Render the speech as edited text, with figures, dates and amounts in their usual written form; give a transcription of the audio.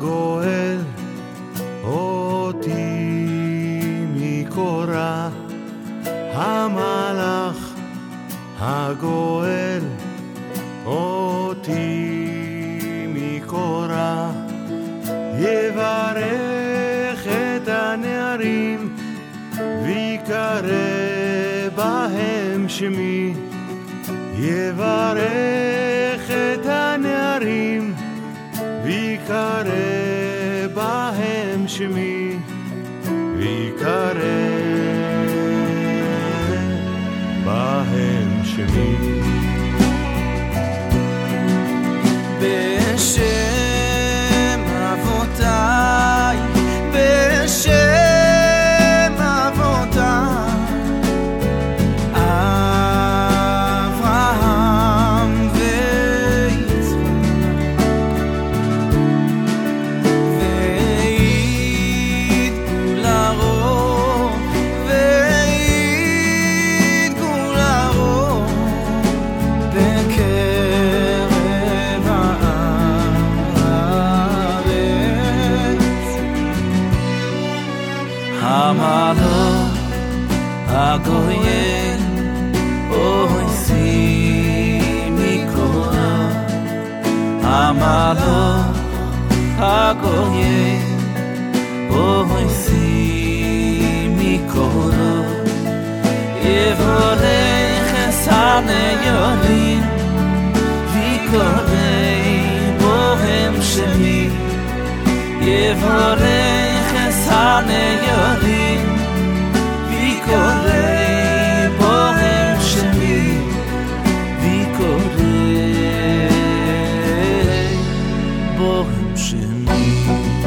הגואל אותי מקורה, המלאך הגואל אותי מקורה, יברך את הנערים ויקרא בהם שמי, יברך את הנערים ויקרא בהם שמי, ויקרא בהם שמי. בשם אבותיי, בשם אבותיי, אברהם ויצחק, ויתגו לרוב, ויתגו לרוב בקרב המלאך הגואל אותי מקורה, המלאך הגואל אותי מקורה, יברך את הנערים ויקרא בהם שמי, יברך את הנערים ויקרא בהם שמי, ויקרא בהם שמי.